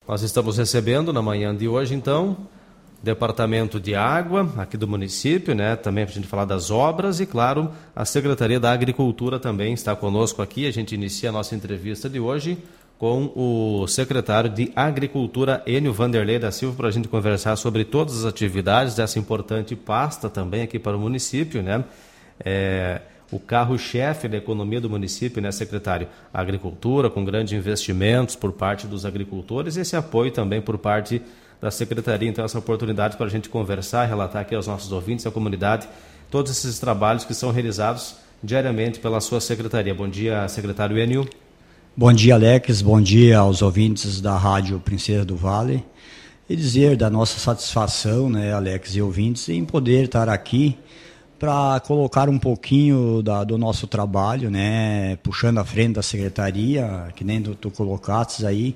Nós estamos recebendo na manhã de hoje, então, Departamento de Água aqui do município, né? Também para a gente falar das obras e, claro, a Secretaria da Agricultura também está conosco aqui. A gente inicia a nossa entrevista de hoje com o secretário de Agricultura, Enio Vanderlei da Silva, para a gente conversar sobre todas as atividades dessa importante pasta também aqui para o município, né? O carro-chefe da economia do município, né, secretário? A agricultura, com grandes investimentos por parte dos agricultores e esse apoio também por parte da secretaria. Então, essa oportunidade para a gente conversar, relatar aqui aos nossos ouvintes, à comunidade, todos esses trabalhos que são realizados diariamente pela sua secretaria. Bom dia, secretário Enio. Bom dia, Alex. Bom dia aos ouvintes da Rádio Princesa do Vale. E dizer da nossa satisfação, né, Alex e ouvintes, em poder estar aqui para colocar um pouquinho do nosso trabalho, né, puxando a frente da secretaria, que nem tu colocaste aí.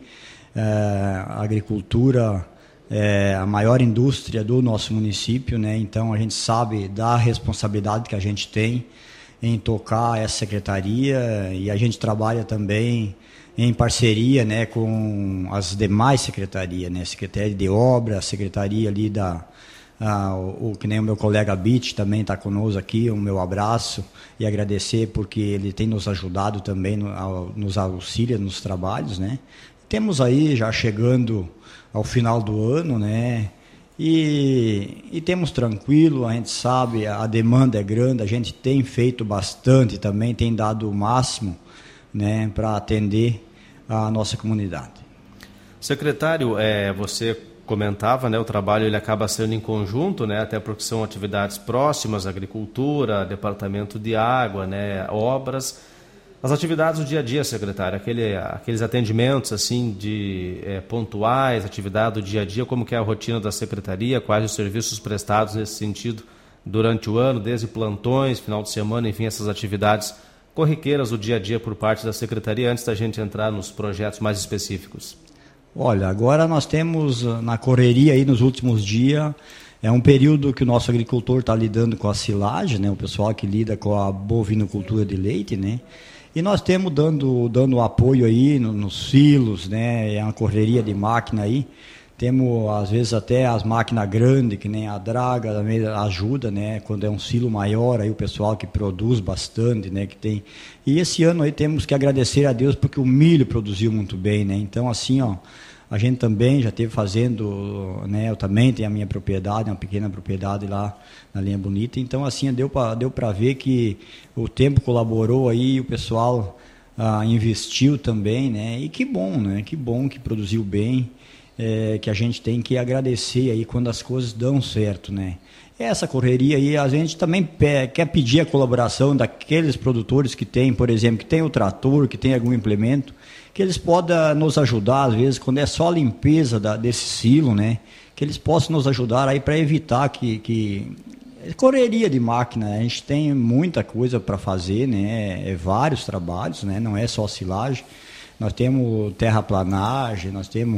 A agricultura é a maior indústria do nosso município, né, então a gente sabe da responsabilidade que a gente tem em tocar essa secretaria e a gente trabalha também em parceria, né, com as demais secretarias, né, Secretaria de Obra, a Secretaria ali que nem o meu colega Bit também está conosco aqui, o meu abraço e agradecer porque ele tem nos ajudado também, nos auxilia nos trabalhos, né. Temos aí já chegando ao final do ano, né, e temos tranquilo, a gente sabe, a demanda é grande, a gente tem feito bastante também, tem dado o máximo, né, para atender a nossa comunidade. Secretário, você comentava, né, o trabalho ele acaba sendo em conjunto, né, até porque são atividades próximas, agricultura, departamento de água, né, obras. As atividades do dia a dia, secretário, aqueles atendimentos assim pontuais, atividade do dia a dia, como que é a rotina da secretaria, quais os serviços prestados nesse sentido durante o ano, desde plantões, final de semana, enfim, essas atividades corriqueiras do dia a dia por parte da secretaria, antes da gente entrar nos projetos mais específicos. Olha, agora nós temos na correria aí nos últimos dias, é um período que o nosso agricultor está lidando com a silagem, né, o pessoal que lida com a bovinocultura de leite, né, e nós temos dando apoio aí nos silos, né, é uma correria de máquina aí, temos às vezes até as máquinas grandes, que nem a draga, também ajuda, né, quando é um silo maior, aí o pessoal que produz bastante, né, que tem. E esse ano aí temos que agradecer a Deus porque o milho produziu muito bem, né, então assim, ó, a gente também já esteve fazendo, né, eu também tenho a minha propriedade, uma pequena propriedade lá na Linha Bonita, então assim, deu para ver que o tempo colaborou aí, o pessoal investiu também, né, e que bom, né, que bom que produziu bem, que a gente tem que agradecer aí quando as coisas dão certo, né. Essa correria aí, a gente também quer pedir a colaboração daqueles produtores que tem, por exemplo, que tem o trator, que tem algum implemento, que eles podem nos ajudar, às vezes, quando é só a limpeza desse silo, né, que eles possam nos ajudar aí para evitar que correria de máquina, a gente tem muita coisa para fazer, né, vários trabalhos, né, não é só silagem, nós temos terraplanagem, nós temos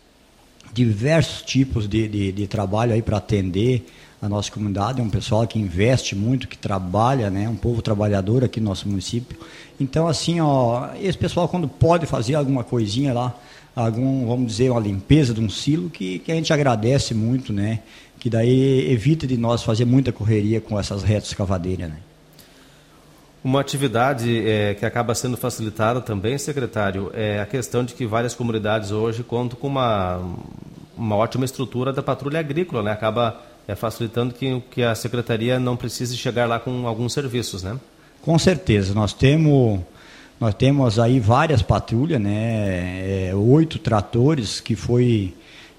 diversos tipos de trabalho aí para atender a nossa comunidade, é um pessoal que investe muito, que trabalha, né, um povo trabalhador aqui no nosso município. Então, assim, ó, esse pessoal quando pode fazer alguma coisinha lá, vamos dizer, uma limpeza de um silo, que a gente agradece muito, né, que daí evita de nós fazer muita correria com essas retas escavadeiras, né. Uma atividade que acaba sendo facilitada também, secretário, é a questão de que várias comunidades hoje contam com uma ótima estrutura da patrulha agrícola, né? Acaba facilitando que a secretaria não precise chegar lá com alguns serviços, né? Com certeza, nós temos aí várias patrulhas, né? 8 tratores que foi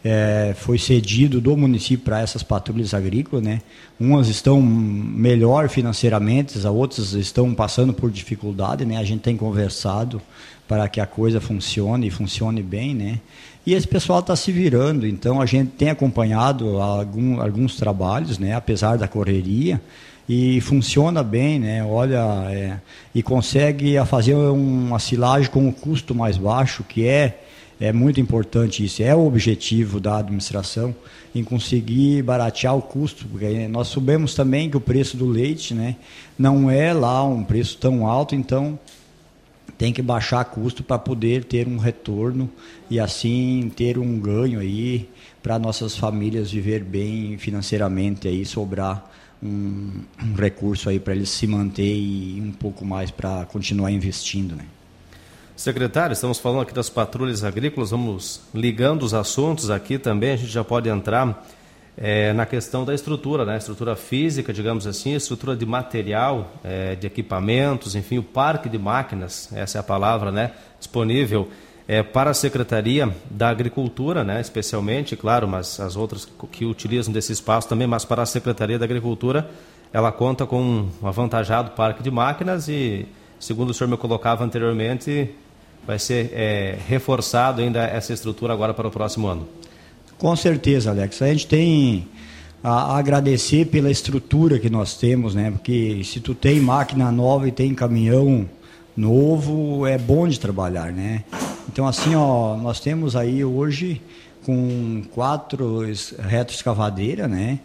cedido do município para essas patrulhas agrícolas, né? Umas estão melhor financeiramente, as outras estão passando por dificuldade, né? A gente tem conversado para que a coisa funcione bem, né? E esse pessoal está se virando, então a gente tem acompanhado alguns trabalhos, né? Apesar da correria, e funciona bem, né? Olha, e consegue fazer uma silagem com um custo mais baixo, que é muito importante isso, é o objetivo da administração, em conseguir baratear o custo, porque nós sabemos também que o preço do leite, né, não é lá um preço tão alto, então tem que baixar custo para poder ter um retorno e assim ter um ganho aí para nossas famílias viver bem financeiramente, aí sobrar um recurso aí para eles se manter e um pouco mais para continuar investindo, né? Secretário, estamos falando aqui das patrulhas agrícolas, vamos ligando os assuntos aqui também, a gente já pode entrar na questão da estrutura, né? Estrutura física, digamos assim, estrutura de material, de equipamentos, enfim, o parque de máquinas, essa é a palavra, né? Disponível para a Secretaria da Agricultura, né? Especialmente, claro, mas as outras que utilizam desse espaço também, mas para a Secretaria da Agricultura, ela conta com um avantajado parque de máquinas e, segundo o senhor me colocava anteriormente, vai ser reforçado ainda essa estrutura agora para o próximo ano. Com certeza, Alex. A gente tem a agradecer pela estrutura que nós temos, né? Porque se tu tem máquina nova e tem caminhão novo, é bom de trabalhar, né? Então, assim, ó, nós temos aí hoje com 4 retroescavadeiras, né?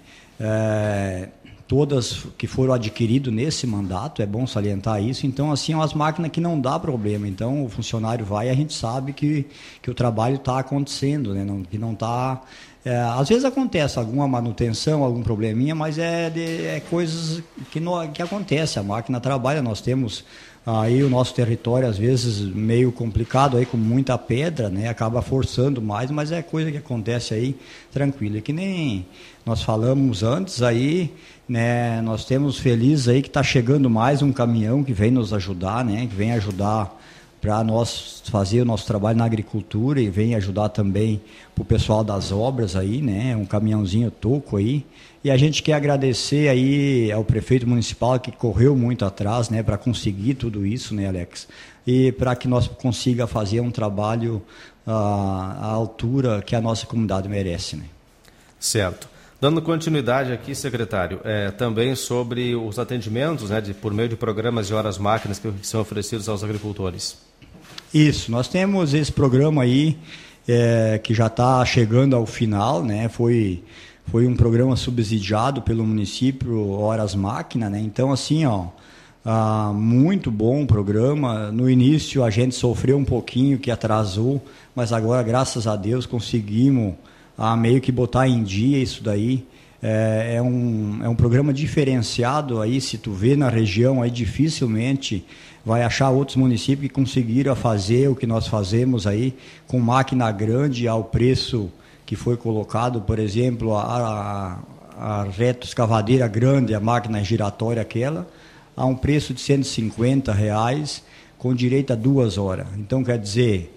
Todas que foram adquiridas nesse mandato, é bom salientar isso. Então, assim, as máquinas que não dá problema. Então, o funcionário vai e a gente sabe que o trabalho está acontecendo, né? Que não está... às vezes acontece alguma manutenção, algum probleminha, mas é coisas que acontecem. A máquina trabalha, nós temos aí o nosso território, às vezes, meio complicado, aí com muita pedra, né? Acaba forçando mais, mas é coisa que acontece aí tranquilo. É que nem nós falamos antes aí, né? Nós temos feliz aí que está chegando mais um caminhão que vem nos ajudar, né? Que vem ajudar para nós fazer o nosso trabalho na agricultura e vem ajudar também para o pessoal das obras aí, né? Um caminhãozinho toco aí. E a gente quer agradecer aí ao prefeito municipal que correu muito atrás, né? Para conseguir tudo isso, né, Alex? E para que nós consiga fazer um trabalho à altura que a nossa comunidade merece, né? Certo. Dando continuidade aqui, secretário, também sobre os atendimentos, né, por meio de programas de horas máquinas que são oferecidos aos agricultores. Isso, nós temos esse programa aí que já está chegando ao final, né? Foi um programa subsidiado pelo município Horas Máquina, né? Então, assim, ó, muito bom o programa. No início a gente sofreu um pouquinho, que atrasou, mas agora, graças a Deus, conseguimos meio que botar em dia isso daí. É um programa diferenciado aí, se tu vê na região, aí dificilmente vai achar outros municípios que conseguiram fazer o que nós fazemos aí, com máquina grande ao preço que foi colocado. Por exemplo, a retroescavadeira grande, a máquina giratória aquela, a um preço de R$150, com direito a 2 horas. Então, quer dizer,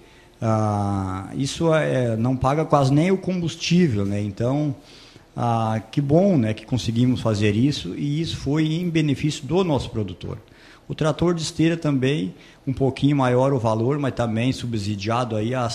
isso não paga quase nem o combustível, né? Então, que bom, né, que conseguimos fazer isso, e isso foi em benefício do nosso produtor. O trator de esteira também, um pouquinho maior o valor, mas também subsidiado aí a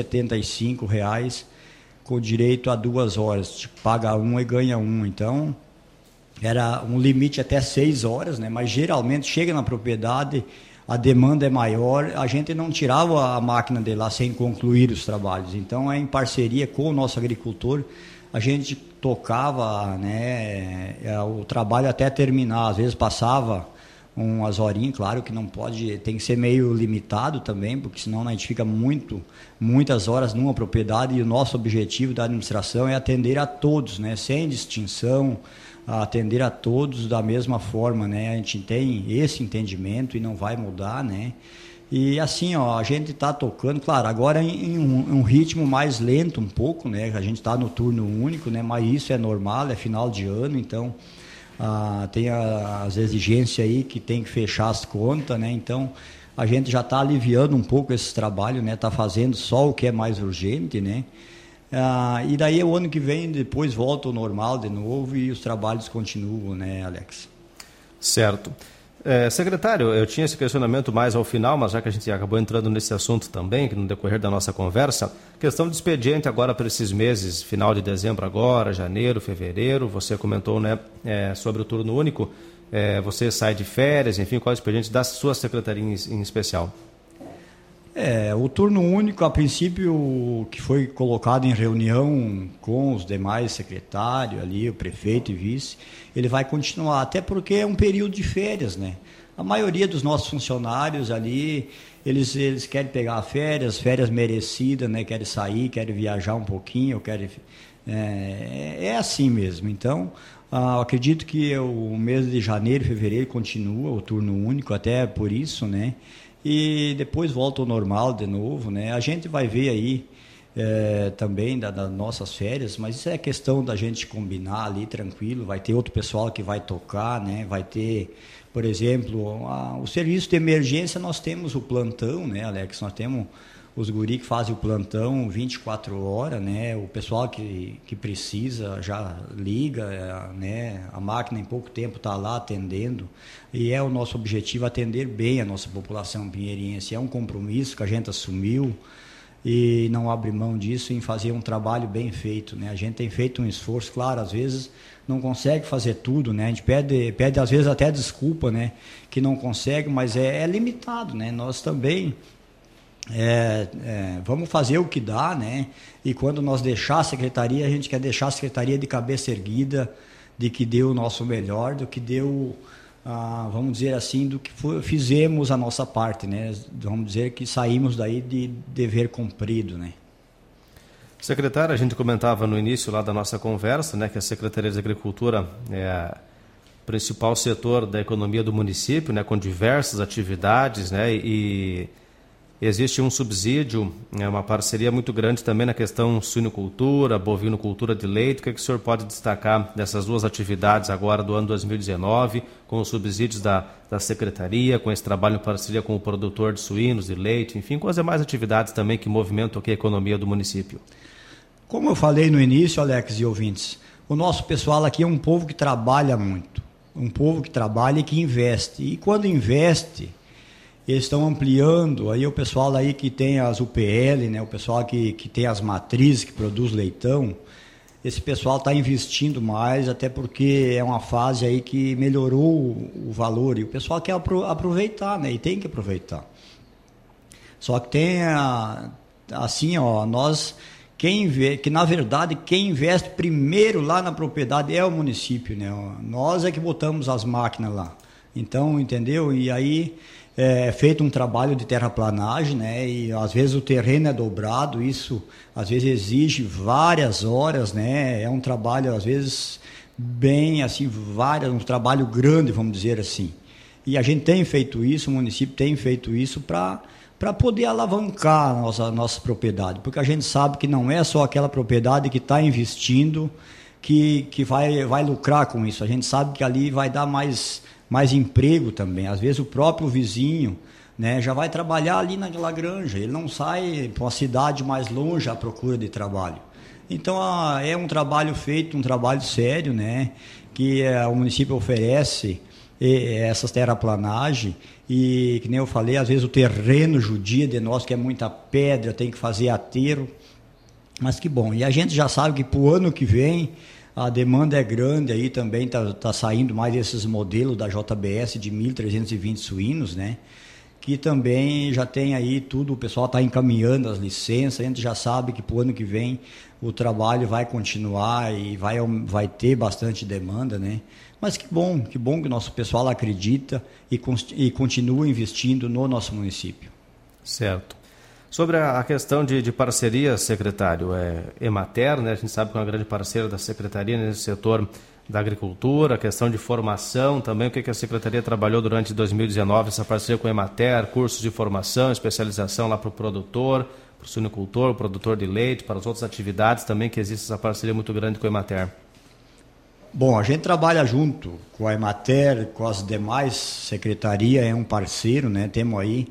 R$175, com direito a 2 horas. Tipo, paga um e ganha um. Então, era um limite até 6 horas, né? Mas geralmente chega na propriedade, a demanda é maior, a gente não tirava a máquina de lá sem concluir os trabalhos. Então, em parceria com o nosso agricultor, a gente tocava, né, o trabalho até terminar. Às vezes passava umas horinhas, claro que não pode, tem que ser meio limitado também, porque senão a gente fica muitas horas numa propriedade, e o nosso objetivo da administração é atender a todos, né, sem distinção, atender a todos da mesma forma, né? A gente tem esse entendimento e não vai mudar, né? E assim, ó, a gente está tocando, claro, agora em um ritmo mais lento um pouco, né? A gente está no turno único, né? Mas isso é normal, é final de ano, então tem as exigências aí que tem que fechar as contas, né? Então a gente já está aliviando um pouco esse trabalho, né? Está fazendo só o que é mais urgente, né? E daí o ano que vem depois volta ao normal de novo e os trabalhos continuam, né, Alex? Certo. Secretário, eu tinha esse questionamento mais ao final, mas já que a gente acabou entrando nesse assunto também, que no decorrer da nossa conversa, questão de expediente agora para esses meses, final de dezembro agora, janeiro, fevereiro, você comentou, né, sobre o turno único, você sai de férias, enfim, qual é o expediente da sua secretaria em especial? O turno único, a princípio, que foi colocado em reunião com os demais secretários ali, o prefeito e vice, ele vai continuar, até porque é um período de férias, né? A maioria dos nossos funcionários ali, eles querem pegar férias merecidas, né? Querem sair, querem viajar um pouquinho, é assim mesmo. Então, eu acredito que o mês de janeiro e fevereiro continua o turno único, até por isso, né? E depois volta ao normal de novo, né? A gente vai ver aí também das nossas férias, mas isso é questão da gente combinar ali tranquilo. Vai ter outro pessoal que vai tocar, né? Vai ter, por exemplo, o serviço de emergência. Nós temos o plantão, né, Alex? Nós temos os guri que fazem o plantão 24 horas, né? O pessoal que precisa já liga, né? A máquina em pouco tempo está lá atendendo, e é o nosso objetivo atender bem a nossa população pinheirense. É um compromisso que a gente assumiu e não abre mão disso, em fazer um trabalho bem feito, né? A gente tem feito um esforço, claro, às vezes não consegue fazer tudo, né? A gente pede às vezes até desculpa, né? Que não consegue, mas é limitado, né? Nós também vamos fazer o que dá, né? E quando nós deixar a secretaria, a gente quer deixar a secretaria de cabeça erguida, de que deu o nosso melhor, do que deu, vamos dizer assim, do que fizemos a nossa parte, né? Vamos dizer que saímos daí de dever cumprido, né? Secretário, a gente comentava no início lá da nossa conversa, né, que a Secretaria de Agricultura é o principal setor da economia do município, né, com diversas atividades, né, e existe um subsídio, uma parceria muito grande também na questão suinocultura, bovinocultura de leite. O que o senhor pode destacar dessas duas atividades agora do ano 2019, com os subsídios da Secretaria, com esse trabalho em parceria com o produtor de suínos, de leite, enfim, com as demais atividades também que movimentam aqui a economia do município? Como eu falei no início, Alex e ouvintes, o nosso pessoal aqui é um povo que trabalha muito, um povo que trabalha e que investe. E quando investe, eles estão ampliando, aí o pessoal aí que tem as UPL, né, o pessoal que tem as matrizes, que produz leitão, esse pessoal está investindo mais, até porque é uma fase aí que melhorou o valor, e o pessoal quer aproveitar, né, e tem que aproveitar. Só que tem, assim, ó, que na verdade quem investe primeiro lá na propriedade é o município, né? Nós é que botamos as máquinas lá. Então, entendeu? E aí é feito um trabalho de terraplanagem, né? E às vezes o terreno é dobrado, isso às vezes exige várias horas, né? É um trabalho às vezes bem assim, um trabalho grande, vamos dizer assim. E a gente tem feito isso, o município tem feito isso para poder alavancar a nossa propriedade, porque a gente sabe que não é só aquela propriedade que está investindo que vai lucrar com isso. A gente sabe que ali vai dar mais emprego também. Às vezes o próprio vizinho, né, já vai trabalhar ali naquela granja, ele não sai para uma cidade mais longe à procura de trabalho. Então é um trabalho feito, um trabalho sério, né, que o município oferece essas terraplanagem, e que nem eu falei, às vezes o terreno judia de nós, que é muita pedra, tem que fazer aterro, mas que bom. E a gente já sabe que para o ano que vem a demanda é grande, aí também tá saindo mais esses modelos da JBS de 1.320 suínos, né? Que também já tem aí tudo, o pessoal está encaminhando as licenças, a gente já sabe que para o ano que vem o trabalho vai continuar e vai ter bastante demanda, né? Mas que bom que o nosso pessoal acredita e continua investindo no nosso município. Certo. Sobre a questão de parceria, secretário, Emater, né? A gente sabe que é uma grande parceira da Secretaria nesse setor da agricultura, a questão de formação também, o que a Secretaria trabalhou durante 2019, essa parceria com a Emater, cursos de formação, especialização lá para o produtor, para o suinocultor, o produtor de leite, para as outras atividades também, que existe essa parceria muito grande com a Emater. Bom, a gente trabalha junto com a Emater, com as demais secretarias, é um parceiro, né? Temos aí,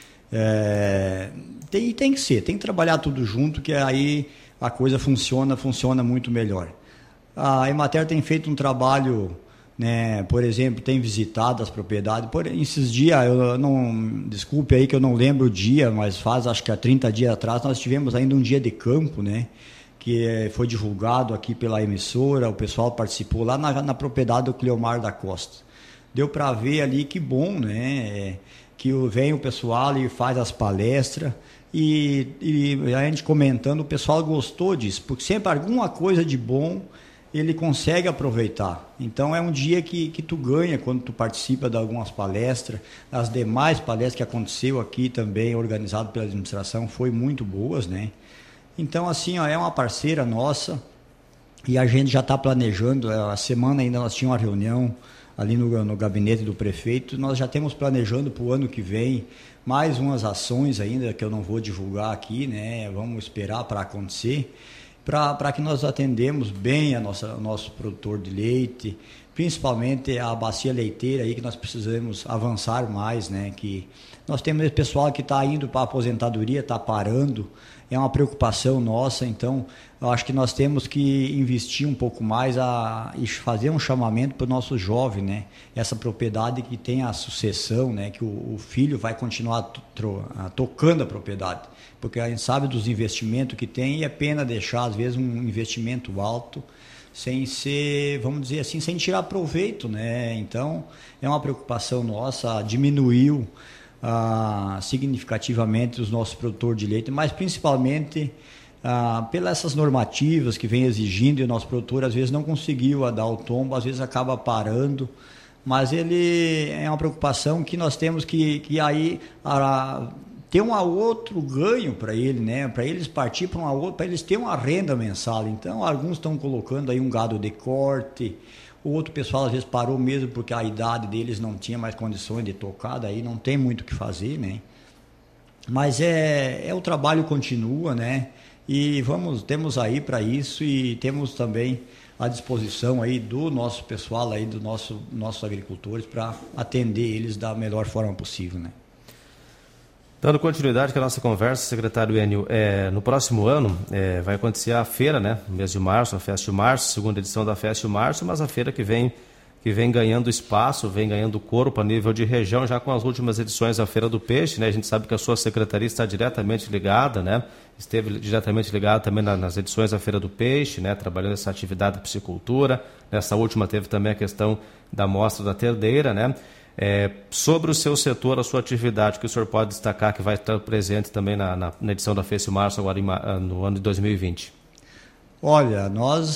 tem que ser, tem que trabalhar tudo junto, que aí a coisa funciona muito melhor. A Emater tem feito um trabalho, né, por exemplo, tem visitado as propriedades. Esses dias, desculpe aí que eu não lembro o dia, mas acho que há 30 dias atrás, nós tivemos ainda um dia de campo, né, que foi divulgado aqui pela emissora, o pessoal participou lá na propriedade do Cleomar da Costa. Deu para ver ali que bom, né, que vem o pessoal e faz as palestras, e a gente comentando, o pessoal gostou disso, porque sempre alguma coisa de bom ele consegue aproveitar. Então é um dia que tu ganha quando tu participa de algumas palestras. As demais palestras que aconteceu aqui também, organizado pela administração, foi muito boas, né? Então assim, ó, é uma parceira nossa e a gente já está planejando. A semana ainda nós tínhamos uma reunião ali no gabinete do prefeito. Nós já temos planejando para o ano que vem mais umas ações ainda que eu não vou divulgar aqui, né? Vamos esperar para acontecer, para que nós atendemos bem o nosso produtor de leite, principalmente a bacia leiteira aí, que nós precisamos avançar mais, né? Que nós temos esse pessoal que está indo para a aposentadoria, está parando, é uma preocupação nossa. Então eu acho que nós temos que investir um pouco mais e fazer um chamamento para o nosso jovem, né? Essa propriedade que tem a sucessão, né? Que o filho vai continuar tocando a propriedade, porque a gente sabe dos investimentos que tem e é pena deixar às vezes um investimento alto sem ser, vamos dizer assim, sem tirar proveito, né? Então é uma preocupação nossa. Diminuiu significativamente os nossos produtores de leite, mas principalmente pelas essas normativas que vem exigindo, e o nosso produtor às vezes não conseguiu dar o tombo, às vezes acaba parando, mas ele é uma preocupação que nós temos que aí ter um outro ganho para ele, né? Para eles partir para para eles terem uma renda mensal. Então alguns estão colocando aí um gado de corte. O outro pessoal às vezes parou mesmo porque a idade deles não tinha mais condições de tocar, daí não tem muito o que fazer, né? Mas o trabalho continua, né? E temos aí para isso, e temos também à disposição aí do nosso pessoal aí, do nossos agricultores, para atender eles da melhor forma possível, né? Dando continuidade com a nossa conversa, secretário Enio, no próximo ano vai acontecer a feira, né? No mês de março, a Festa de Março, segunda edição da Festa de Março, mas a feira que vem ganhando espaço, vem ganhando corpo a nível de região, já com as últimas edições da Feira do Peixe, né? A gente sabe que a sua secretaria está diretamente ligada, né? Esteve diretamente ligada também nas edições da Feira do Peixe, né? Trabalhando essa atividade da piscicultura. Nessa última teve também a questão da mostra da terdeira, né? Sobre o seu setor, a sua atividade, o que o senhor pode destacar que vai estar presente também na edição da Festa de Março agora no ano de 2020? Olha,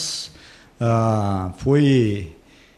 foi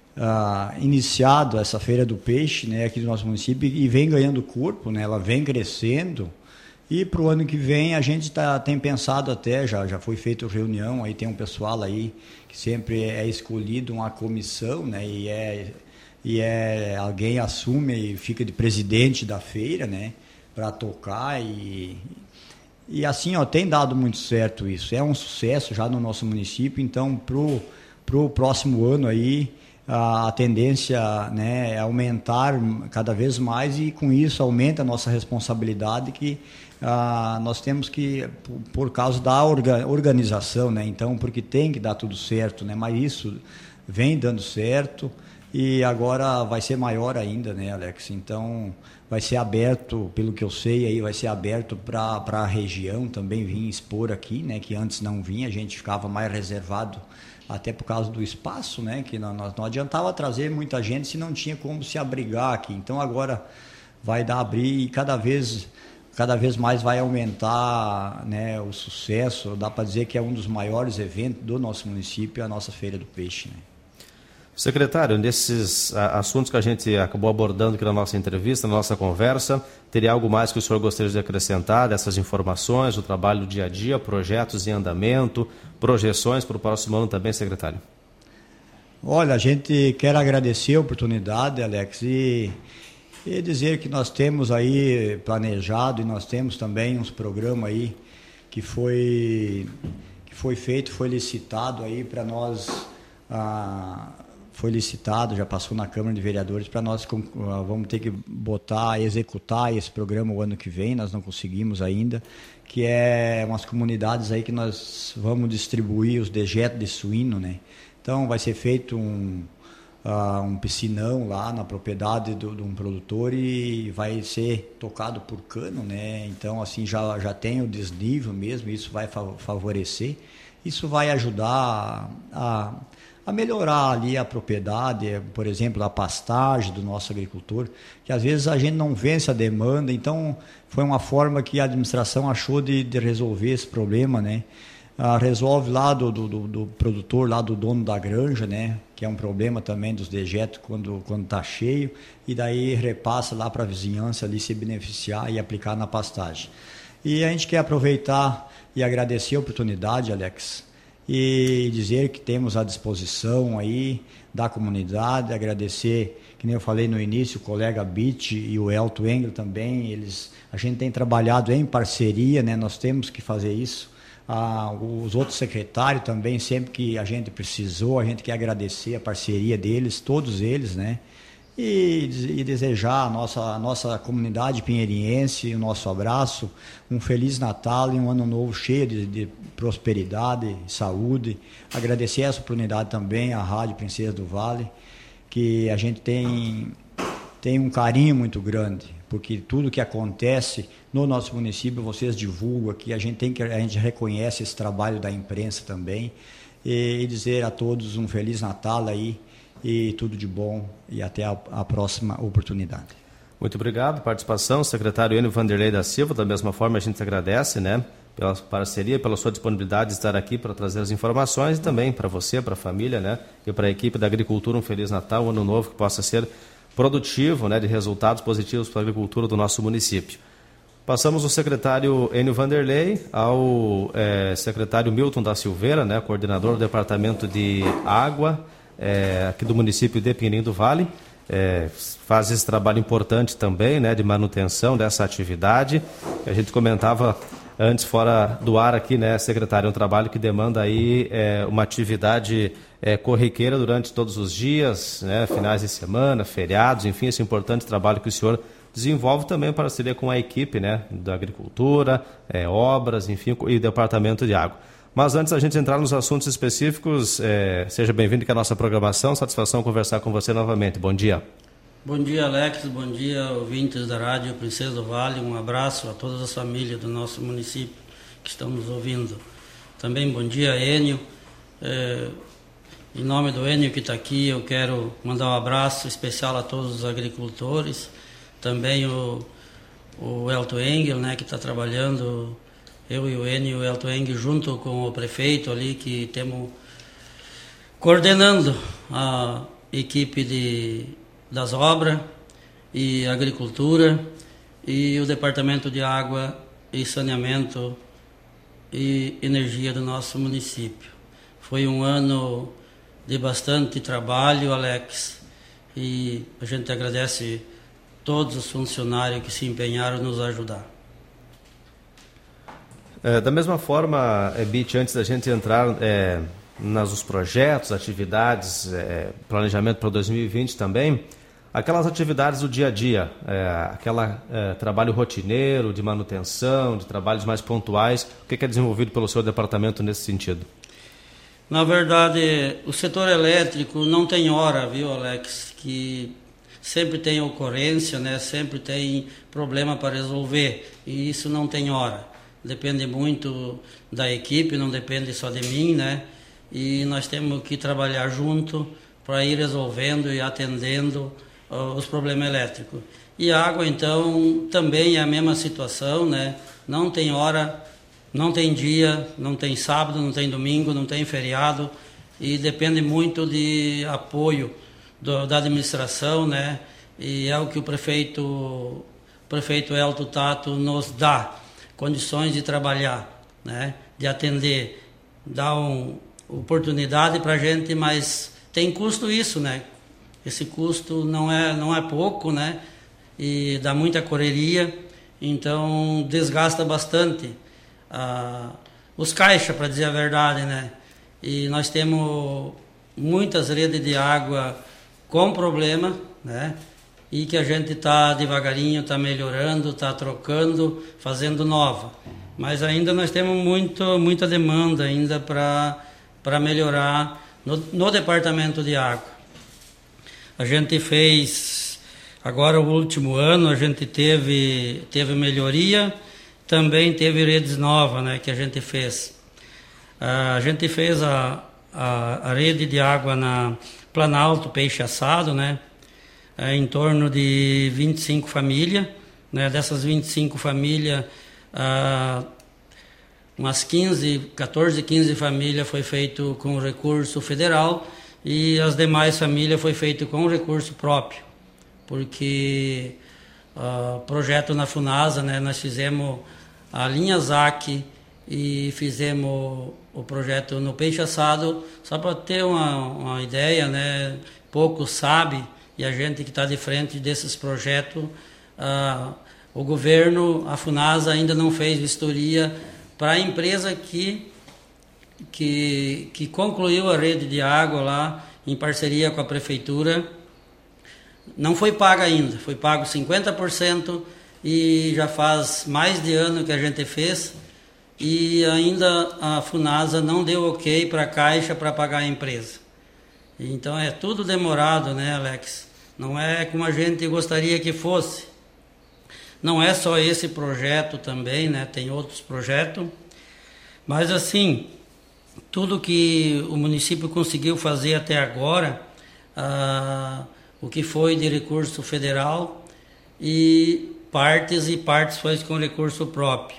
iniciado essa Feira do Peixe, né, aqui do nosso município, e vem ganhando corpo, né, ela vem crescendo, e para o ano que vem a gente tem pensado até, já foi feita reunião, aí tem um pessoal aí que sempre é escolhido uma comissão, né, e alguém assume e fica de presidente da feira, né, para tocar, e assim, ó, tem dado muito certo isso. É um sucesso já no nosso município. Então pro próximo ano aí a tendência, né, é aumentar cada vez mais, e com isso aumenta a nossa responsabilidade, que nós temos que, por causa da organização, né, então, porque tem que dar tudo certo, né, mas isso vem dando certo. E agora vai ser maior ainda, né, Alex? Então vai ser aberto, pelo que eu sei, aí vai ser aberto para a região também vir expor aqui, né? Que antes não vinha, a gente ficava mais reservado, até por causa do espaço, né? Que não adiantava trazer muita gente se não tinha como se abrigar aqui. Então agora vai dar abrir, e cada vez mais vai aumentar, né, o sucesso. Dá para dizer que é um dos maiores eventos do nosso município, a nossa Feira do Peixe, né? Secretário, nesses assuntos que a gente acabou abordando aqui na nossa entrevista, na nossa conversa, teria algo mais que o senhor gostaria de acrescentar dessas informações, do trabalho do dia a dia, projetos em andamento, projeções para o próximo ano também, secretário? Olha, a gente quer agradecer a oportunidade, Alex, e dizer que nós temos aí planejado, e nós temos também uns programas aí que foi feito, foi licitado aí para nós... foi licitado, já passou na Câmara de Vereadores, para nós vamos ter que executar esse programa o ano que vem, nós não conseguimos ainda, que é umas comunidades aí que nós vamos distribuir os dejetos de suíno, né? Então vai ser feito um piscinão lá na propriedade de um produtor, e vai ser tocado por cano, né? Então assim já tem o desnível mesmo, isso vai favorecer, isso vai ajudar a melhorar ali a propriedade, por exemplo, a pastagem do nosso agricultor, que às vezes a gente não vence a demanda. Então foi uma forma que a administração achou de resolver esse problema, né? resolve lá do produtor, lá do dono da granja, né? Que é um problema também dos dejetos quando está cheio, e daí repassa lá para a vizinhança ali se beneficiar e aplicar na pastagem. E a gente quer aproveitar e agradecer a oportunidade, Alex, e dizer que temos à disposição aí da comunidade, agradecer, que nem eu falei no início, o colega Bitt e o Elton Engel também, a gente tem trabalhado em parceria, né? Nós temos que fazer isso. Os outros secretários também, sempre que a gente precisou, a gente quer agradecer a parceria deles, todos eles, né? E desejar à nossa comunidade pinheirense, o nosso abraço, um Feliz Natal e um Ano Novo cheio de prosperidade e saúde. Agradecer essa oportunidade também à Rádio Princesa do Vale, que a gente tem um carinho muito grande, porque tudo que acontece no nosso município vocês divulgam aqui, a gente reconhece esse trabalho da imprensa também, e dizer a todos um Feliz Natal aí, e tudo de bom, e até a próxima oportunidade. Muito obrigado, participação, secretário Enio Vanderlei da Silva. Da mesma forma, a gente agradece, né, pela parceria, pela sua disponibilidade de estar aqui para trazer as informações, e também para você, para a família, né, e para a equipe da agricultura, um Feliz Natal, um Ano Novo que possa ser produtivo, né, de resultados positivos para a agricultura do nosso município. Passamos do secretário Enio Vanderlei ao secretário Milton da Silveira, né, coordenador do Departamento de Água, aqui do município de Pinheirinho do Vale. Faz esse trabalho importante também, né, de manutenção dessa atividade. A gente comentava antes, fora do ar aqui, né, secretário, é um trabalho que demanda aí uma atividade corriqueira durante todos os dias, né, finais de semana, feriados, enfim, esse importante trabalho que o senhor desenvolve também em parceria com a equipe, né, da agricultura, obras, enfim, e departamento de água. Mas antes da gente entrar nos assuntos específicos, seja bem-vindo aqui à nossa programação. Satisfação conversar com você novamente. Bom dia. Bom dia, Alex. Bom dia, ouvintes da Rádio Princesa do Vale. Um abraço a todas as famílias do nosso município que estão nos ouvindo. Também bom dia, Enio. Em nome do Enio que está aqui, eu quero mandar um abraço especial a todos os agricultores. Também o Elton Engel, né, que está trabalhando... Eu e o Enio e o Elton Engel, junto com o prefeito ali, que estamos coordenando a equipe das obras e agricultura e o departamento de água e saneamento e energia do nosso município. Foi um ano de bastante trabalho, Alex, e a gente agradece todos os funcionários que se empenharam em nos ajudar. Da mesma forma, Bitt, antes da gente entrar nos projetos, atividades, planejamento para 2020 também, aquelas atividades do dia a dia, trabalho rotineiro, de manutenção, de trabalhos mais pontuais, o que é desenvolvido pelo seu departamento nesse sentido? Na verdade, o setor elétrico não tem hora, viu, Alex, que sempre tem ocorrência, né? Sempre tem problema para resolver, e isso não tem hora. Depende muito da equipe, não depende só de mim, né? E nós temos que trabalhar junto para ir resolvendo e atendendo os problemas elétricos. E a água, então, também é a mesma situação, né? Não tem hora, não tem dia, não tem sábado, não tem domingo, não tem feriado, e depende muito de apoio da administração, né? E é o que o prefeito Elton Tato nos dá. Condições de trabalhar, né, de atender, dar uma oportunidade para a gente, mas tem custo isso, né? Esse custo não é pouco, né? E dá muita correria, então desgasta bastante os caixas, para dizer a verdade, né? E nós temos muitas redes de água com problema, né? E que a gente está devagarinho, está melhorando, está trocando, fazendo nova. Mas ainda nós temos muita demanda ainda para melhorar no departamento de água. A gente fez, agora o último ano, a gente teve melhoria, também teve redes novas, né, que a gente fez. A gente fez a rede de água na Planalto Peixe Assado, né? Em torno de 25 famílias, né? Dessas 25 famílias, umas 14, 15 famílias foi feito com recurso federal e as demais famílias foi feito com recurso próprio, porque o projeto na FUNASA, né, nós fizemos a linha ZAC e fizemos o projeto no peixe assado, só para ter uma ideia, né, pouco sabe, e a gente que está de frente desses projetos, o governo, a FUNASA ainda não fez vistoria para a empresa que concluiu a rede de água lá, em parceria com a prefeitura. Não foi paga ainda, foi pago 50% e já faz mais de ano que a gente fez e ainda a FUNASA não deu ok para a Caixa para pagar a empresa. Então é tudo demorado, né, Alex? Não é como a gente gostaria que fosse. Não é só esse projeto também, né? Tem outros projetos. Mas assim, tudo que o município conseguiu fazer até agora, o que foi de recurso federal e partes foi com recurso próprio.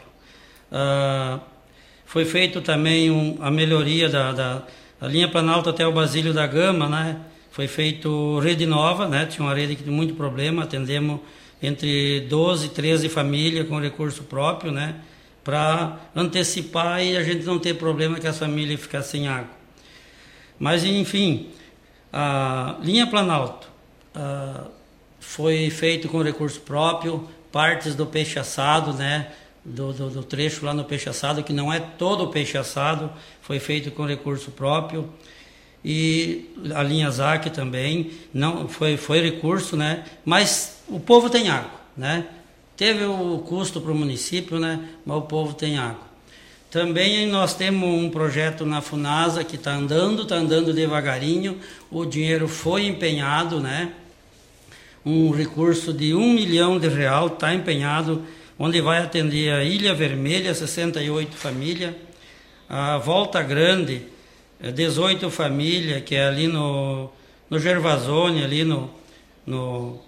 Foi feito também a melhoria da linha Planalto até o Basílio da Gama, né? Foi feito rede nova, né? Tinha uma rede que tinha muito problema, atendemos entre 12 e 13 famílias com recurso próprio, né? Para antecipar e a gente não ter problema que as famílias ficassem sem água. Mas, enfim, a linha Planalto foi feito com recurso próprio, partes do peixe assado, né? Do trecho lá no peixe assado, que não é todo o peixe assado, foi feito com recurso próprio. E a linha ZAC também, não foi recurso, né? Mas o povo tem água, né? Teve o custo para o município, né? Mas o povo tem água. Também nós temos um projeto na FUNASA que está andando devagarinho. O dinheiro foi empenhado, né? Um recurso de R$1 milhão está empenhado, onde vai atender a Ilha Vermelha, 68 famílias, a Volta Grande, 18 famílias, que é ali no Gervasoni, ali no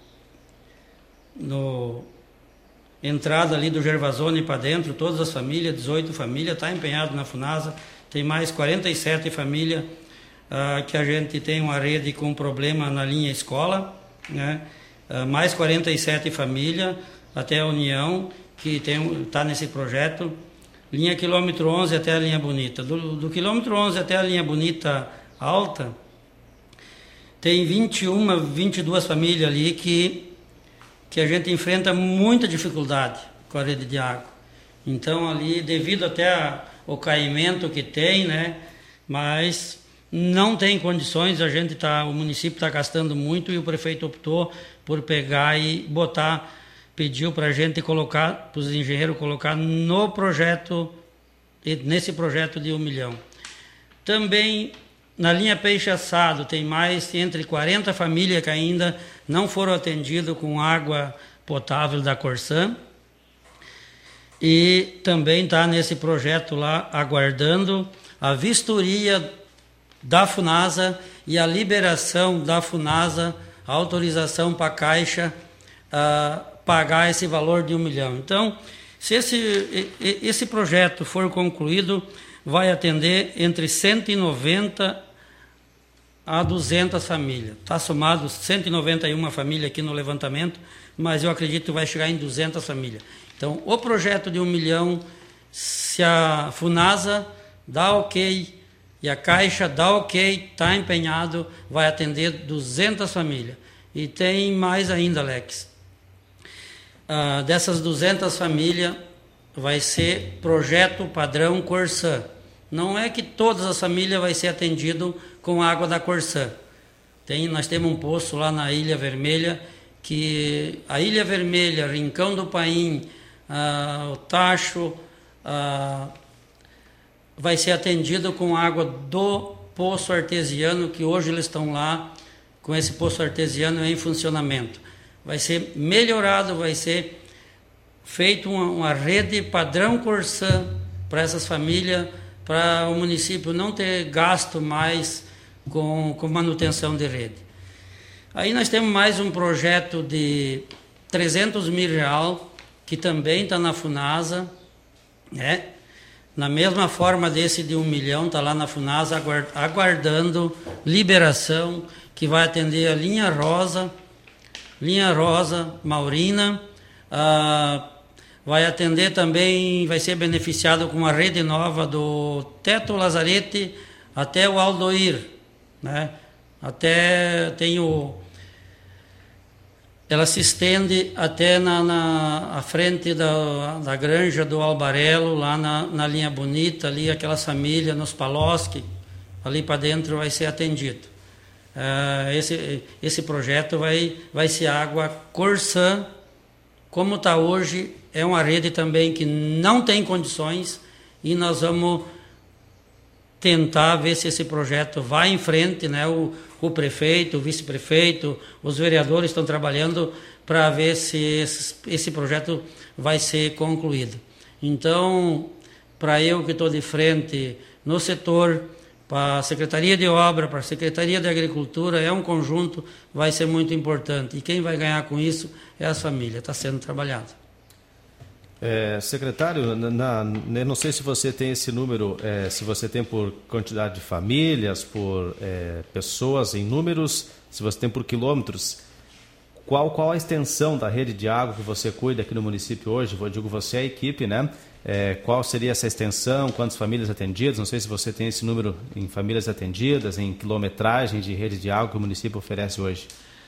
entrada ali do Gervasoni para dentro, todas as famílias, 18 famílias, está empenhado na FUNASA. Tem mais 47 famílias que a gente tem uma rede com problema na linha escola, né? Mais 47 famílias, até a União, que está nesse projeto. Linha quilômetro 11 até a linha Bonita. Do quilômetro 11 até a linha Bonita alta, tem 22 famílias ali que a gente enfrenta muita dificuldade com a rede de água. Então ali, devido até ao caimento que tem, né, mas não tem condições, o município está gastando muito e o prefeito optou por pegar e pediu para a gente colocar, para os engenheiros colocar no projeto, nesse projeto de R$1 milhão. Também na linha Peixe Assado tem mais entre 40 famílias que ainda não foram atendidas com água potável da Corsã. E também está nesse projeto lá aguardando a vistoria da FUNASA e a liberação da FUNASA, a autorização para a Caixa pagar esse valor de R$1 milhão. Então, se esse projeto for concluído, vai atender entre 190 a 200 famílias. Está somado 191 famílias aqui no levantamento, mas eu acredito que vai chegar em 200 famílias. Então, o projeto de R$1 milhão, se a FUNASA dá ok e a Caixa dá ok, está empenhado, vai atender 200 famílias. E tem mais ainda, Alex. Dessas 200 famílias, vai ser projeto padrão Corsã. Não é que todas as famílias vai ser atendido com água da Corsã. Nós temos um poço lá na Ilha Vermelha, que a Ilha Vermelha, Rincão do Paim, o Tacho, vai ser atendido com água do poço artesiano, que hoje eles estão lá com esse poço artesiano em funcionamento. Vai ser melhorado, vai ser feito uma rede padrão Corsã para essas famílias, para o município não ter gasto mais com manutenção de rede. Aí nós temos mais um projeto de R$300 mil, que também está na FUNASA, né? Na mesma forma desse de 1 milhão, está lá na FUNASA aguardando liberação, que vai atender a linha rosa, Maurina, vai atender também, vai ser beneficiado com uma rede nova do Teto Lazarete até o Aldoir, né? Até tem ela se estende até à frente da granja do Albarelo, lá na linha bonita, ali aquela família, nos Paloschi, ali para dentro vai ser atendido. Esse projeto vai ser água Corsã, como está hoje, é uma rede também que não tem condições, e nós vamos tentar ver se esse projeto vai em frente, né? O prefeito, o vice-prefeito, os vereadores estão trabalhando para ver se esse projeto vai ser concluído. Então, para eu que estou de frente no setor, para a Secretaria de Obra, para a Secretaria de Agricultura, é um conjunto, vai ser muito importante. E quem vai ganhar com isso é as famílias, está sendo trabalhado. Secretário, não sei se você tem esse número, se você tem por quantidade de famílias, por pessoas em números, se você tem por quilômetros. Qual a extensão da rede de água que você cuida aqui no município hoje? Eu digo você é a equipe, né? Qual seria essa extensão, quantas famílias atendidas? Não sei se você tem esse número em famílias atendidas, em quilometragem de rede de água que o município oferece hoje.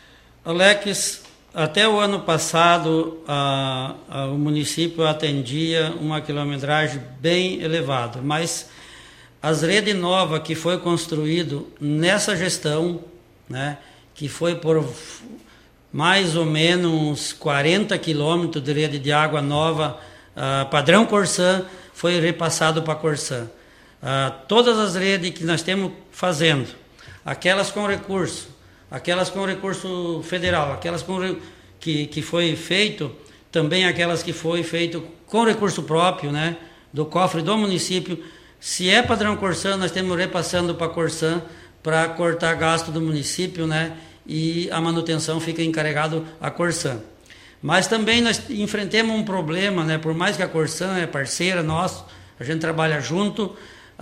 Alex, até o ano passado, o município atendia uma quilometragem bem elevada, mas as redes novas que foi construído nessa gestão, né, que foi por mais ou menos 40 quilômetros de rede de água nova, padrão Corsã, foi repassado para Corsã. Todas as redes que nós estamos fazendo, aquelas com recurso federal, aquelas que foi feito, também aquelas que foi feito com recurso próprio, né, do cofre do município. Se é padrão Corsã, nós estamos repassando para Corsã para cortar gasto do município, né, e a manutenção fica encarregado a Corsã. Mas também nós enfrentamos um problema, né, por mais que a Corsã é parceira nossa, a gente trabalha junto,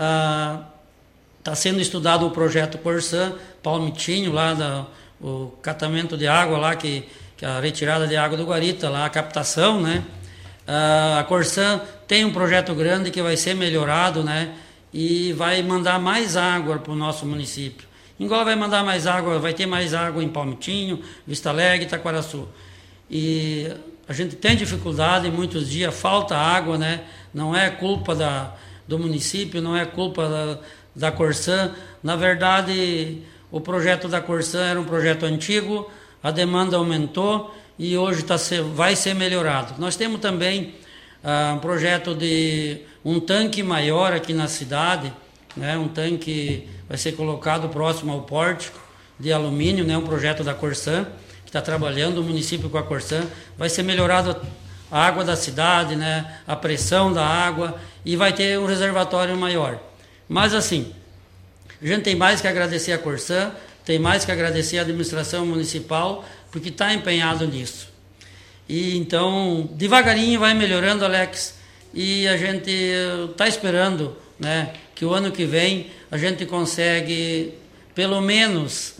está sendo estudado o projeto Corsã, Palmitinho, lá o catamento de água, lá que a retirada de água do Guarita, lá a captação, né? A Corsã tem um projeto grande que vai ser melhorado, né? E vai mandar mais água para o nosso município. Igual vai mandar mais água, vai ter mais água em Palmitinho, Vista Alegre, Itaquaraçu. E a gente tem dificuldade, muitos dias falta água, né? Não é culpa do município, não é culpa da Corsã. Na verdade, o projeto da Corsã era um projeto antigo, a demanda aumentou e hoje vai ser melhorado. Nós temos também um projeto de um tanque maior aqui na cidade, né? Um tanque vai ser colocado próximo ao pórtico de alumínio, né? Um projeto da Corsã, que está trabalhando o município com a Corsã. Vai ser melhorado a água da cidade, né? A pressão da água, e vai ter um reservatório maior. Mas assim, a gente tem mais que agradecer a Corsã, tem mais que agradecer a administração municipal, porque está empenhado nisso. E então, devagarinho vai melhorando, Alex, e a gente está esperando, né, que o ano que vem a gente consegue pelo menos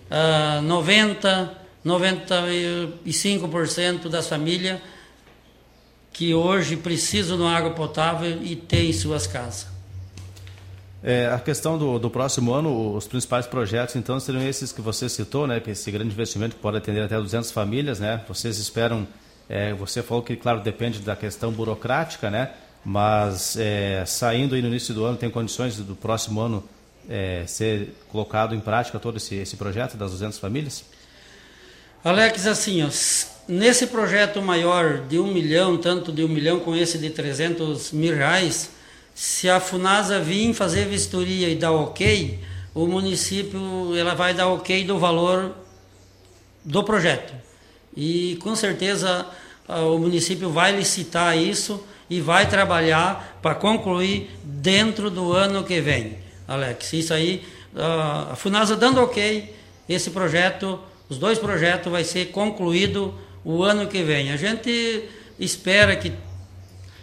95% das famílias que hoje precisam de água potável e têm suas casas. A questão do próximo ano, os principais projetos, então, seriam esses que você citou, né? Esse grande investimento que pode atender até 200 famílias, né? Vocês esperam, você falou que, claro, depende da questão burocrática, né? Mas saindo aí no início do ano, tem condições do próximo ano ser colocado em prática todo esse projeto das 200 famílias? Alex, assim, ó, nesse projeto maior de 1 milhão, tanto de 1 milhão com esse de 300 mil reais, se a FUNASA vir fazer vistoria e dar ok, o município ela vai dar ok do valor do projeto. E com certeza o município vai licitar isso e vai trabalhar para concluir dentro do ano que vem, Alex. Isso aí, a FUNASA dando ok, esse projeto, os 2 projetos vai ser concluído o ano que vem. A gente espera que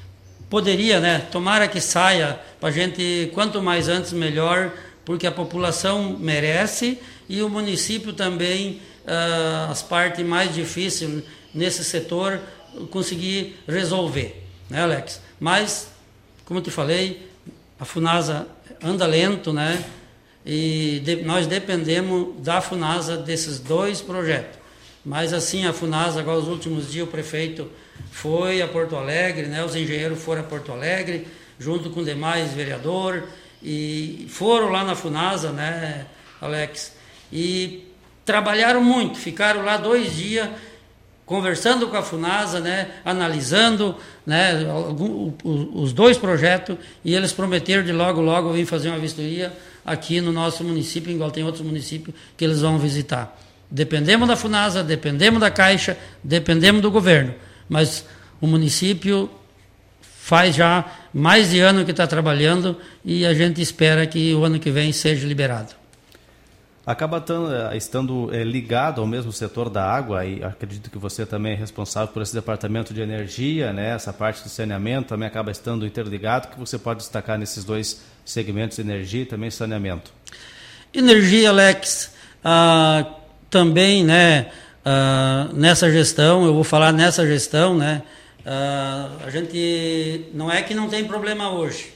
poderia, né? Tomara que saia para a gente, quanto mais antes melhor, porque a população merece e o município também, as partes mais difíceis nesse setor, conseguir resolver, né, Alex? Mas, como eu te falei, a Funasa anda lento, né? E nós dependemos da Funasa desses 2 projetos. Mas assim, a Funasa, agora os últimos dias, o prefeito foi a Porto Alegre, né? Os engenheiros foram a Porto Alegre, junto com demais vereadores, e foram lá na Funasa, né, Alex? E trabalharam muito, ficaram lá 2 dias, conversando com a Funasa, né, analisando, né, os 2 projetos, e eles prometeram de logo vir fazer uma vistoria aqui no nosso município, igual tem outros municípios que eles vão visitar. Dependemos da Funasa, dependemos da Caixa, dependemos do governo, mas o município faz já mais de ano que está trabalhando e a gente espera que o ano que vem seja liberado. Acaba estando ligado ao mesmo setor da água, e acredito que você também é responsável por esse departamento de energia, né? Essa parte de saneamento também acaba estando interligado. O que você pode destacar nesses 2 segmentos, energia e também saneamento? Energia, Alex, também, né, nessa gestão, eu vou falar nessa gestão, né, a gente não é que não tem problema hoje,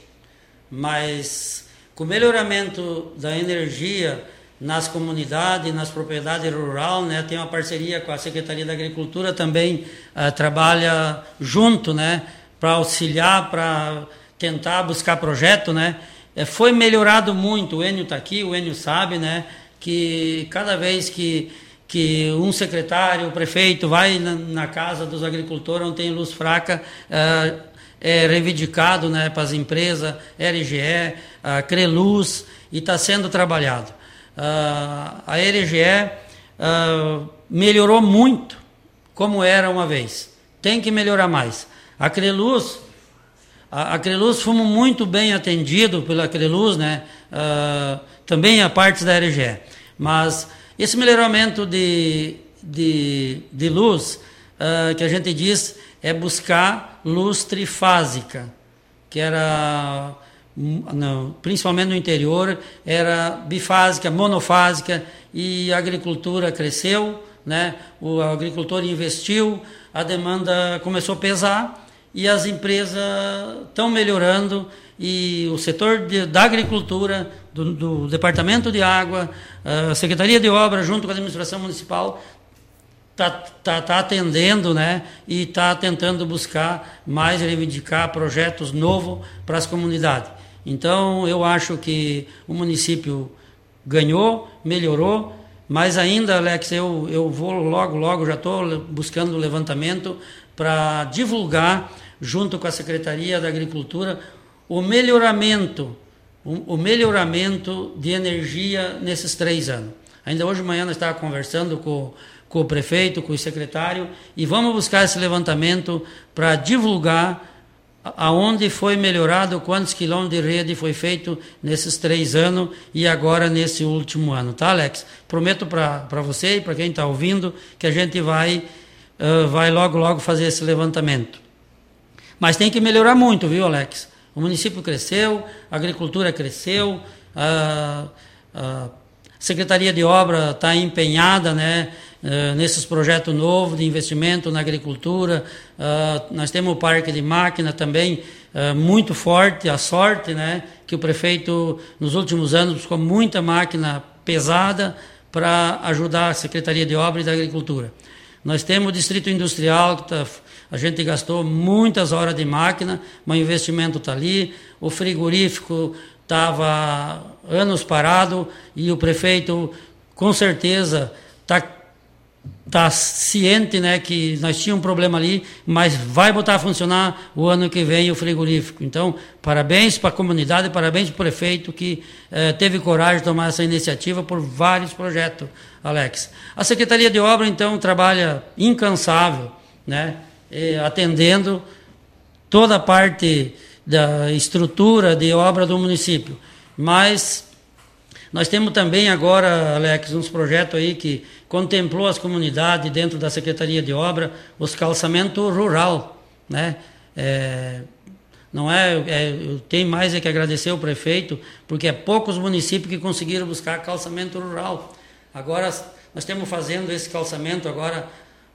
mas com o melhoramento da energia nas comunidades, nas propriedades rurais, né, tem uma parceria com a Secretaria da Agricultura, também trabalha junto, né, para auxiliar, para tentar buscar projeto, né. Foi melhorado muito, o Enio está aqui, o Enio sabe, né, que cada vez que um secretário, o prefeito vai na casa dos agricultores onde tem luz fraca, é reivindicado, né, para as empresas, RGE, Creluz, e está sendo trabalhado. A RGE melhorou muito como era uma vez. Tem que melhorar mais. A Creluz fomos muito bem atendidos pela Creluz, né? Também a parte da RGE. Mas esse melhoramento de luz, que a gente diz, é buscar luz trifásica, que era... principalmente no interior, era bifásica, monofásica, e a agricultura cresceu, né? O agricultor investiu, a demanda começou a pesar e as empresas estão melhorando, e o setor da agricultura, do Departamento de Água, a Secretaria de Obras, junto com a administração municipal, está atendendo, né, e está tentando buscar mais, reivindicar projetos novos para as comunidades. Então, eu acho que o município ganhou, melhorou, mas ainda, Alex, eu vou logo, já estou buscando o levantamento para divulgar, junto com a Secretaria da Agricultura, o melhoramento de energia nesses 3 anos. Ainda hoje de manhã nós estávamos conversando com o prefeito, com o secretário, e vamos buscar esse levantamento para divulgar aonde foi melhorado, quantos quilômetros de rede foi feito nesses 3 anos e agora nesse último ano, tá, Alex? Prometo para você e para quem está ouvindo que a gente vai logo fazer esse levantamento. Mas tem que melhorar muito, viu, Alex? O município cresceu, a agricultura cresceu, a Secretaria de Obra está empenhada, né, nesses projetos novos de investimento na agricultura. Nós temos o parque de máquina também muito forte, a sorte, né, que o prefeito nos últimos anos buscou muita máquina pesada para ajudar a Secretaria de Obra e da Agricultura. Nós temos o Distrito Industrial, que a gente gastou muitas horas de máquina, mas o investimento está ali. O frigorífico estava anos parado e o prefeito, com certeza, está ciente, né, que nós tínhamos um problema ali, mas vai botar a funcionar o ano que vem o frigorífico. Então, parabéns para a comunidade, parabéns para o prefeito que teve coragem de tomar essa iniciativa por vários projetos, Alex. A Secretaria de Obra, então, trabalha incansável, né, atendendo toda a parte da estrutura de obra do município. Mas nós temos também agora, Alex, uns projetos aí que contemplou as comunidades dentro da Secretaria de Obra, os calçamentos rural, né? Não eu tenho mais que agradecer ao prefeito, porque é poucos municípios que conseguiram buscar calçamento rural. Agora nós estamos fazendo esse calçamento agora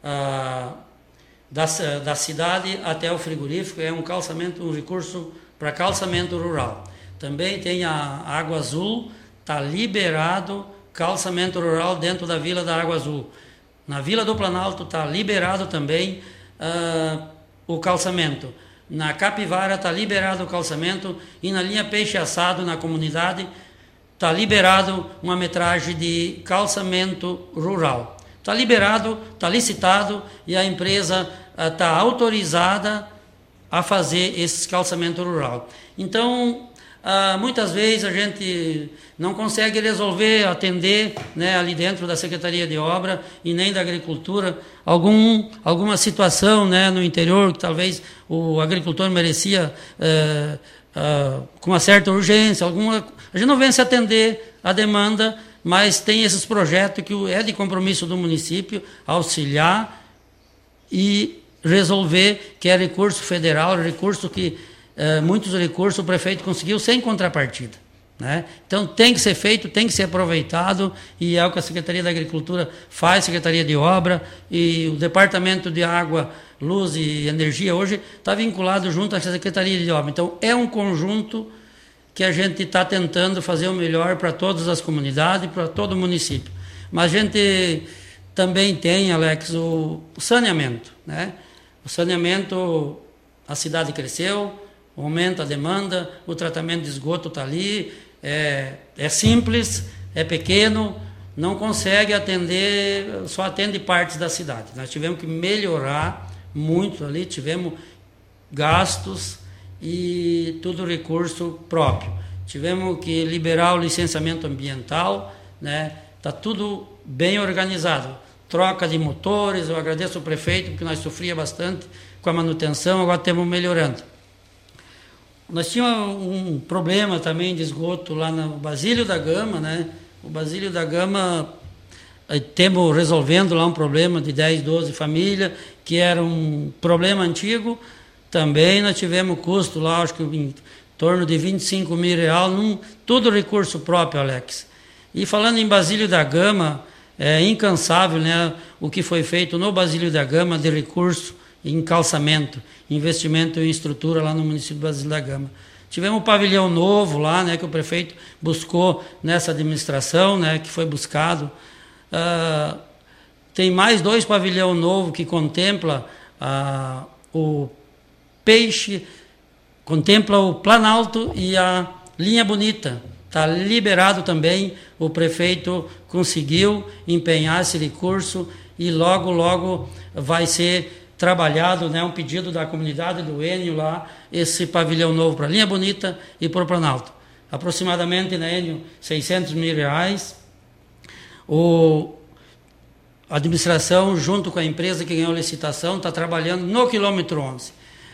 da cidade até o frigorífico, é um recurso para calçamento rural. Também tem a Água Azul, está liberado calçamento rural dentro da Vila da Água Azul. Na Vila do Planalto está liberado também o calçamento. Na Capivara está liberado o calçamento e na linha Peixe Assado, na comunidade, está liberado uma metragem de calçamento rural. Está liberado, está licitado e a empresa está autorizada a fazer esse calçamento rural. Então, muitas vezes a gente não consegue resolver, atender, né, ali dentro da Secretaria de Obra e nem da Agricultura, alguma situação, né, no interior que talvez o agricultor merecia com uma certa urgência, a gente não vem se atender a demanda, mas tem esses projetos que é de compromisso do município auxiliar e resolver, que é recurso federal, recurso que muitos recursos o prefeito conseguiu sem contrapartida, né? Então tem que ser feito, tem que ser aproveitado, e é o que a Secretaria da Agricultura faz, Secretaria de Obra e o Departamento de Água, Luz e Energia hoje está vinculado junto à Secretaria de Obra. Então é um conjunto que a gente está tentando fazer o melhor para todas as comunidades, para todo o município. Mas a gente também tem, Alex, o saneamento, né? O saneamento, a cidade cresceu, aumenta a demanda, o tratamento de esgoto está ali, é simples, é pequeno, não consegue atender, só atende partes da cidade. Nós tivemos que melhorar muito ali, tivemos gastos e tudo recurso próprio. Tivemos que liberar o licenciamento ambiental, né? Está tudo bem organizado. Troca de motores, eu agradeço ao prefeito, porque nós sofria bastante com a manutenção, agora estamos melhorando. Nós tínhamos um problema também de esgoto lá no Basílio da Gama, né? O Basílio da Gama, temos resolvendo lá um problema de 10, 12 famílias, que era um problema antigo. Também nós tivemos custo lá, acho que em torno de R$25 mil, tudo recurso próprio, Alex. E falando em Basílio da Gama, é incansável, né, o que foi feito no Basílio da Gama de recurso em calçamento, investimento em estrutura lá no município de Basílio da Gama. Tivemos um pavilhão novo lá, né, que o prefeito buscou nessa administração, né, que foi buscado. Tem mais 2 pavilhões novos que contempla o Peixe, contempla o Planalto e a Linha Bonita. Está liberado também, o prefeito conseguiu empenhar esse recurso e logo, logo vai ser trabalhado, né, um pedido da comunidade do Enio lá, esse pavilhão novo para a Linha Bonita e para o Planalto. Aproximadamente, né, Enio, R$600 mil. A administração, junto com a empresa que ganhou a licitação, está trabalhando no quilômetro 11.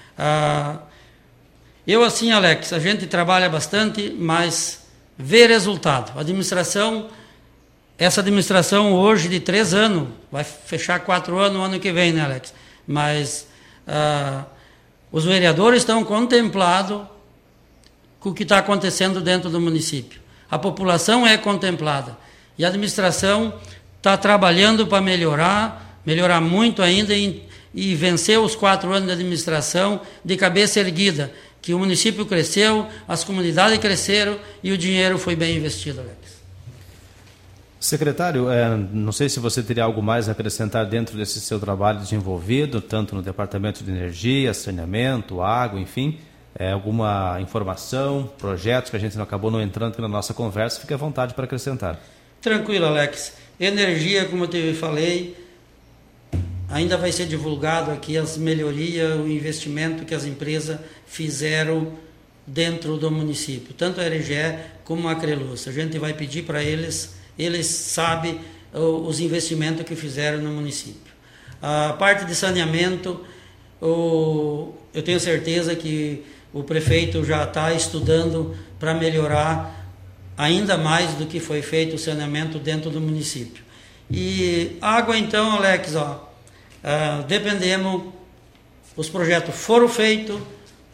Eu, assim, Alex, a gente trabalha bastante, mas vê resultado. Essa administração hoje de 3 anos, vai fechar 4 anos no ano que vem, né, Alex? Mas os vereadores estão contemplados com o que está acontecendo dentro do município. A população é contemplada. E a administração está trabalhando para melhorar muito ainda e vencer os 4 anos de administração de cabeça erguida, que o município cresceu, as comunidades cresceram e o dinheiro foi bem investido, Alex. Secretário, não sei se você teria algo mais a acrescentar dentro desse seu trabalho desenvolvido, tanto no Departamento de Energia, Saneamento, Água, enfim, alguma informação, projetos que a gente acabou não entrando aqui na nossa conversa, fique à vontade para acrescentar. Tranquilo, Alex. Energia, como eu te falei, ainda vai ser divulgado aqui as melhorias, o investimento que as empresas fizeram dentro do município, tanto a RGE como a Acreluz. A gente vai pedir para eles sabem os investimentos que fizeram no município. A parte de saneamento, eu tenho certeza que o prefeito já está estudando para melhorar ainda mais do que foi feito o saneamento dentro do município. E água, então, Alex, dependemos, os projetos foram feitos,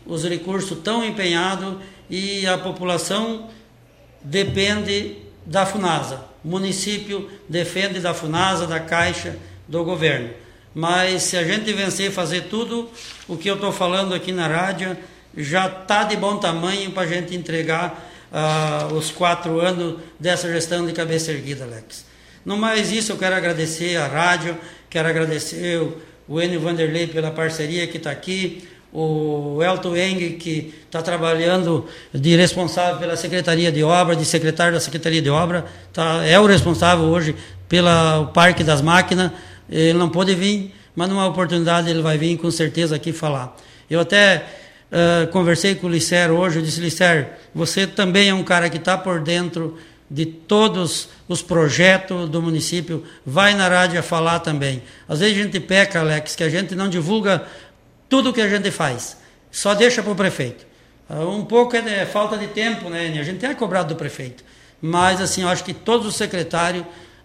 os recursos tão empenhados e a população depende da FUNASA. O município depende da FUNASA, da Caixa, do governo. Mas se a gente vencer fazer tudo o que eu estou falando aqui na rádio, já está de bom tamanho para a gente entregar os 4 anos dessa gestão de cabeça erguida, Alex. No mais isso, eu quero agradecer a rádio, quero agradecer o Enio Vanderlei pela parceria que está aqui, o Elton Eng, que está trabalhando de responsável pela Secretaria de Obra, de secretário da Secretaria de Obra, é o responsável hoje pelo Parque das Máquinas. Ele não pôde vir, mas numa oportunidade ele vai vir com certeza aqui falar. Eu até conversei com o Licer hoje, eu disse: Licer, você também é um cara que está por dentro de todos os projetos do município, vai na rádio falar também. Às vezes a gente peca, Alex, que a gente não divulga tudo o que a gente faz, só deixa para o prefeito. Um pouco é falta de tempo, né? A gente é cobrado do prefeito, mas assim, eu acho que todos os secretários,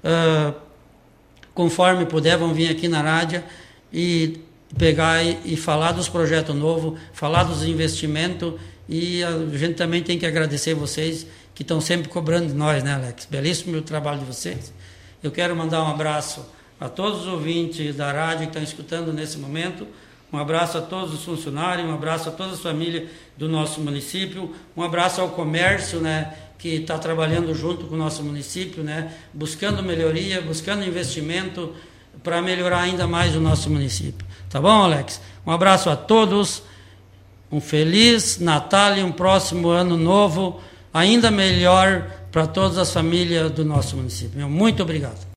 conforme puder, vão vir aqui na rádio e pegar e falar dos projetos novos, falar dos investimentos, e a gente também tem que agradecer vocês que estão sempre cobrando de nós, né, Alex? Belíssimo o trabalho de vocês. Eu quero mandar um abraço a todos os ouvintes da rádio que estão escutando nesse momento, um abraço a todos os funcionários, um abraço a todas as famílias do nosso município, um abraço ao comércio, né, que está trabalhando junto com o nosso município, né, buscando melhoria, buscando investimento para melhorar ainda mais o nosso município. Tá bom, Alex? Um abraço a todos, um feliz Natal e um próximo ano novo ainda melhor para todas as famílias do nosso município. Muito obrigado.